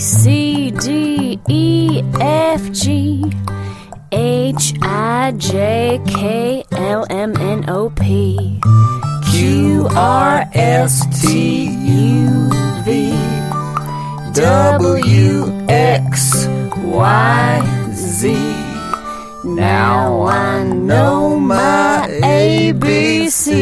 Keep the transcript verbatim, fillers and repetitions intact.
C, D, E, F, G, H, I, J, K, L, M, N, O, P, Q, R, S, T, U, V, W, X, Y, Z. Now I know my A B C.